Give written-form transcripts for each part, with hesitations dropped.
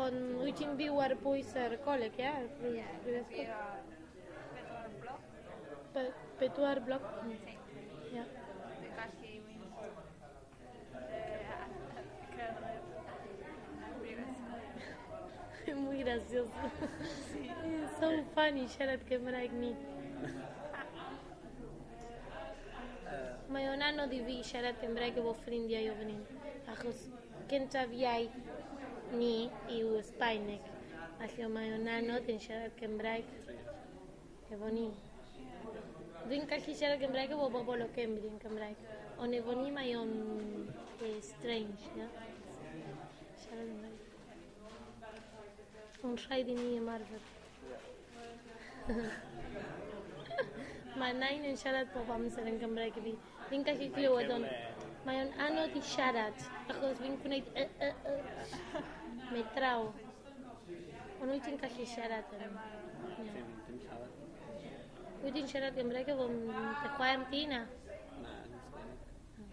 wyt ti'n byw ar bwys yr coleg, ia? Pedwar bloc? Ia. Dwi'n gallu mynd cerdded Muy gracioso. So funny siarad Cymraeg ni. Mae o'n anodd i fi siarad Cymraeg efo ffrindiau o fan hyn, achos gyntaf iaith ni yw Sbaeneg, felly mae o'n anodd yn siarad Cymraeg efo ni. Dwi'n gallu siarad Cymraeg efo bobl o Cymru yn Cymraeg, ond efo ni mae o'n strange, ia? Siarad Cymraeg. Ond rhaid i ni ymarfer. Mae nain yn siarad pob amser yn Gymraeg i fi. Fi'n gallu clywed, ond mae o'n anodd i siarad, achos fi'n gwneud medraw. Ond wyt ti'n gallu siarad yn... Dim llawer. Wyt ti'n siarad Gymraeg efo dy chwaer ti na? Na, yn Sbaeneg.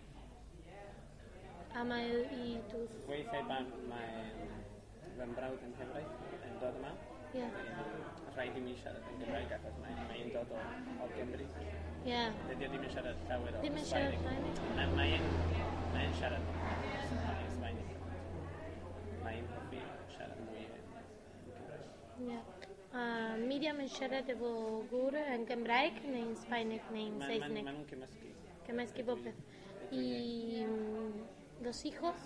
A mae i dwth... Weithiau mae fy mrawd yn Hebraid yn dod yma. Ie. Rhaid i mi siarad yn Gymraeg achos mae'n dod o Gymru. Ie. Dydy o ddim yn siarad llawer o Ddim yn siarad Sbaeneg? Mae'n siarad Sbaeneg. Mae'n hoffi siarad mwy yn Gymraeg. Ie. Miriam yn siarad efo gŵr yn Gymraeg neu'n Sbaeneg neu'n Saesneg? Maen nhw'n cymysgu. Cymysgu bob beth. I los hijos?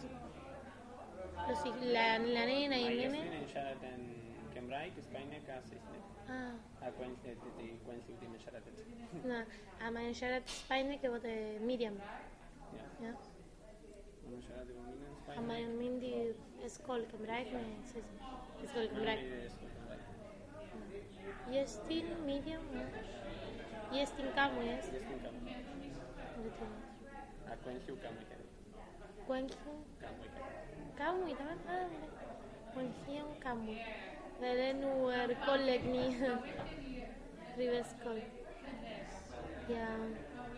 La nena i nene? Mae yn siarad yn Gymraeg, Sbaeneg a Saesneg. A Gwenlliw ddim yn siarad yn Na, a mae'n siarad Sbaeneg efo dy Miriam. Ie. Mae'n siarad efo Miriam yn Sbaeneg. A mae'n mynd i'r ysgol Gymraeg neu Saesneg? Ysgol Gymraeg. Jest ti'n Miriam? Jest ti'n Camu, yes? Jest ti'n Camu. A Gwenlliw Camu hefyd. Gwenlliw? Camu. Camu i taman? Gwenlliw Camu. Fel enw yr coleg ni. Prifysgol. Iawn.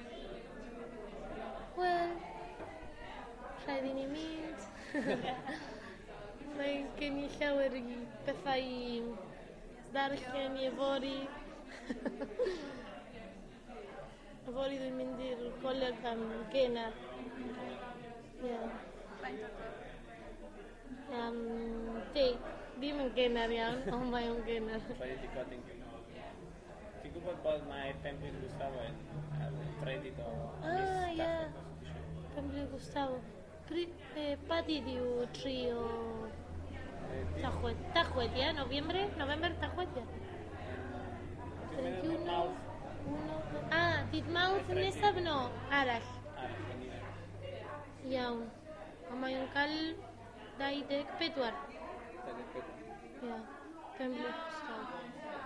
Wel, rhaid i ni mynd. Mae gen i llawer i bethau i darllen i efori. Efori dwi'n mynd i'r coleg am Genar. Ie. Ddim yn Genar iawn, ond mae o'n Genar. Rhaid i godyn Gymraeg. Ti'n gwybod bod mae Pembrey Gustavo yn tredyd o Ie. Pembrey Gustavo. Pa dydd yw 3 o Tachwedd? Tachwedd, ie? November, Tachwedd, ie? 31. Dydd Mawrth nesaf no? Arall. Iawn. A mae o'n cael 24. Ie. Pembrey Gustavo.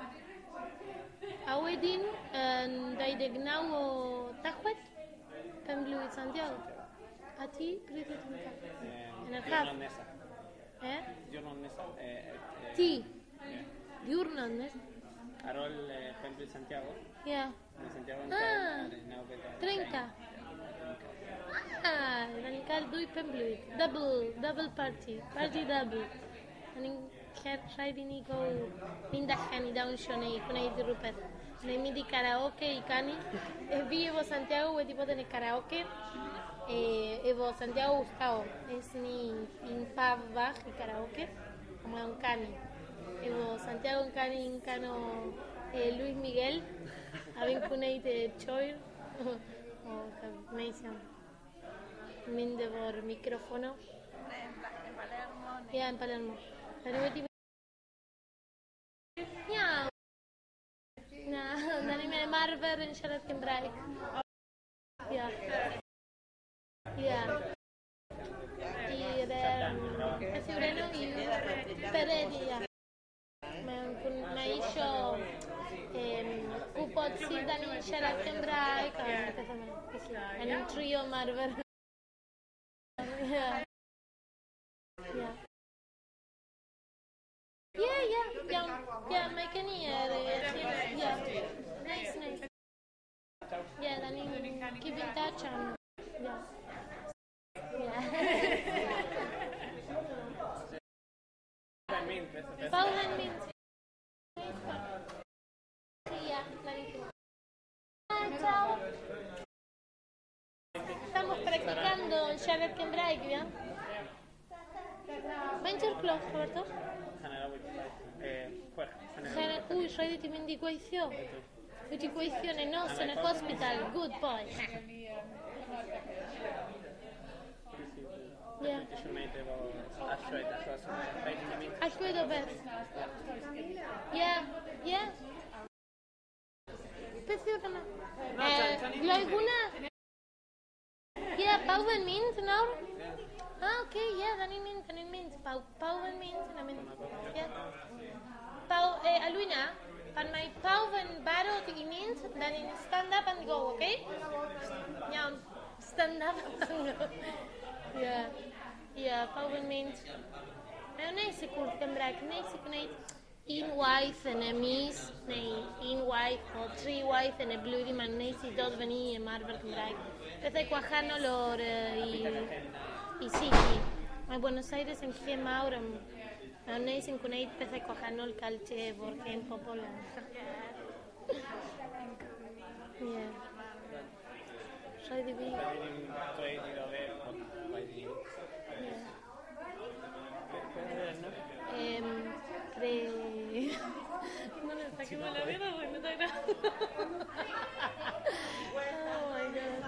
A wedyn, yn 29 o Tachwedd, Pembrey Santiago. A ti, pryd ydych chi'n cael? Yn y caff? Diwrnod nesaf. Diwrnod nesaf. Ti? Diwrnod nesaf? Ar ôl Pembrey Santiago. Ie. Santiago yn cael 30. Da ni'n cael 2 Pembrey. Double party. Party double. Da ni'n rhaid i ni mynd allan i dawnsio neu gwneud rhywbeth. Neu mynd i karaoke i canu. Fi efo Santiago wedi bod yn y karaoke. Efo Santiago Gustavo. És ni un pub bach i karaoke. Com un cani. Efo Santiago yn canu Luis Miguel. A fi'n gwneud choir. Meisiam. Mynd efo'r microfono. En Palermo. Ie, yn Palermo. Da ni wedi... Iawn. Na, da ni'n mynd ymarfer yn siarad Cymraeg. Ie. Ie. Beth yw'r enw yw Peredi, ie. Mae isio gwybod sydd da ni'n siarad Cymraeg a beth yma. Da ni'n trio ymarfer. Ie. Ie. Iawn. Ie, mae gen i Ie. Nice. Ie, da ni'n keep in touch am... Ie. Ie. Pauwen Mint. Ja, clarísimo. Chao. Estamos practicando Charlotte Cambridge, ¿ya? Venture Close, Roberto. Fuera. Uy, Reddit mi indicazione. Indicazione nostra nel hospital. Good boy. Yeah. Aşkı best. Yeah. Pesiyor kana. Loyguna. Yeah, Pauwen Mint, no? Ah, okay, yeah, danin mint. Pauwen Mint, na mint. Yeah. Alwina, pan my Pauwen Barot i Mint, danin stand up and go, okay? Yeah, stand up and go. Yeah, Pauwen Mint. Neyse kurt Cambridge, neyse kneed in-wife en emis, nee, in-wife o three-wife en el Blue man neyse dot veni en Marvel Cambridge. Desde Cuajano lor y sí. En Buenos Aires en que Mauram. Neyse en Cuneit desde Cuajano el calche porque en Popola. Yeah. Soy divino. Bueno, saquemos la mierda porque no está grabando. Oh my god.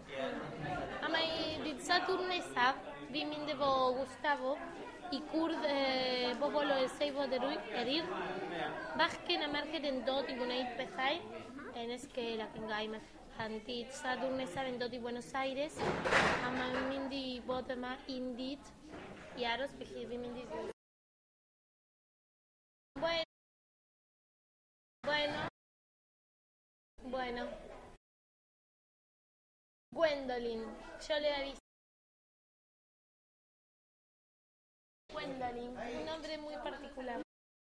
Amai dit Saturnesa, vimin devo Gustavo, y kurd bobolo el seivo de erir. Bajken amarke den dot y gunait pesai, en es que la kengaime. Antit Saturnesa en dot y Buenos Aires, amai mindi botema indit, y aros peji vimindi. Bueno. Gwendolyn, yo le aviso. Gwendolyn, un nombre muy particular.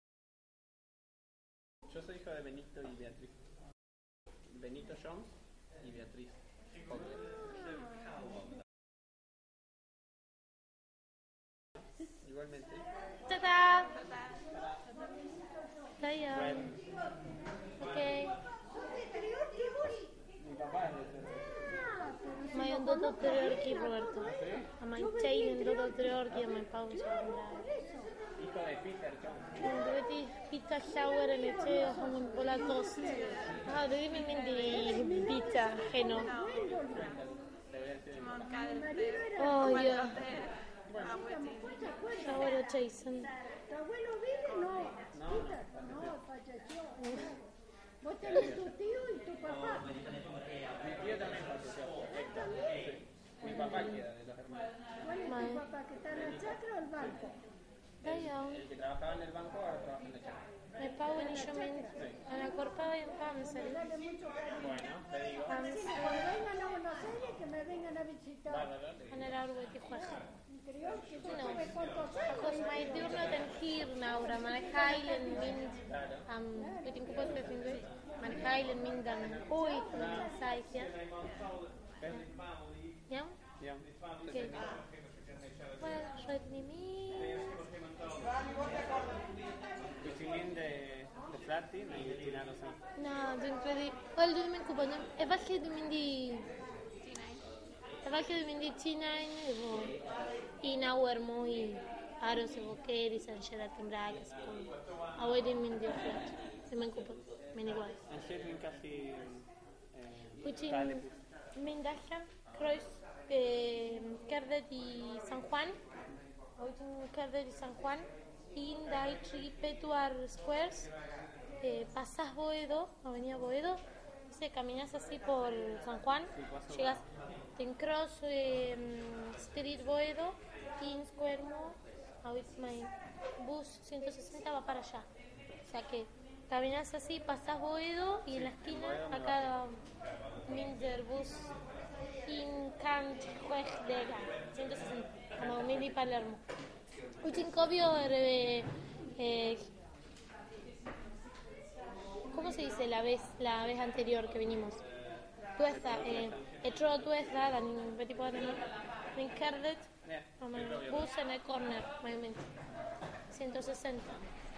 Yo soy hijo de Benito y Beatriz. Benito Jones y Beatriz. Igualmente. ¡Tata! Taya. Okay. Mi papá May un dodo triorki, Roberto. A my chain un dodo triorki, a my pausa. hijo de Peter Jones. Dovete pizza shower en el con la toast. Ah, devi mindi pizza, geno. Oh, yeah. Shower Jason. ¿Tu abuelo vive? No. No, falleció. Vos tenés tu tío y tu papá. Mi tío también falleció. Mi papá queda de los hermanos. ¿Cuál es tu papá? ¿Que está en la chacra o el banco? El que trabajaba en el banco ahora trabaja en la chacra. Me pago inicialmente. A la corpada y en cáncer. Dale mucho cariño. Bueno, te digo. Sí, cuando vengan a Buenos Aires, que me vengan a visitar. Bárbaro, te digo. En el árbol que juega. Creo que yo No. tuve cuántos años. Because my diurno den hier naura, maar heilen mind weet ik wat het is, maar heilen mind dan ooit zei ja. Ja? Ya. Oké. Well, schrijf niet meer. Cuchilín de Flati, de Tirano San. Nou, dan kun je wel doen met kopen. En wat je doet met die di China in our muy aros evoqueris and Charlotte Cambridge a hoy de min dio flat se me ocupa me igual Ayer en casi Putin Mendaja Kreuz Cardet y San Juan hoy en Cardet y San Juan in Daichi Petuar Squares pasas Boedo, avenida Boedo, caminas así por San Juan, llegas en Cross Street Boedo, in Square Mall, ahorita my bus 160 va para allá. O sea que caminas así, pasas Boedo y en la esquina acá Minzer bus in Kant Juejdega 160, como Mili Palermo. Uchincovio ¿cómo se dice la vez anterior que vinimos? Tuesta, hecho tuesta, dan petit poco de en Cardet, bus en el corner, obviamente. 160.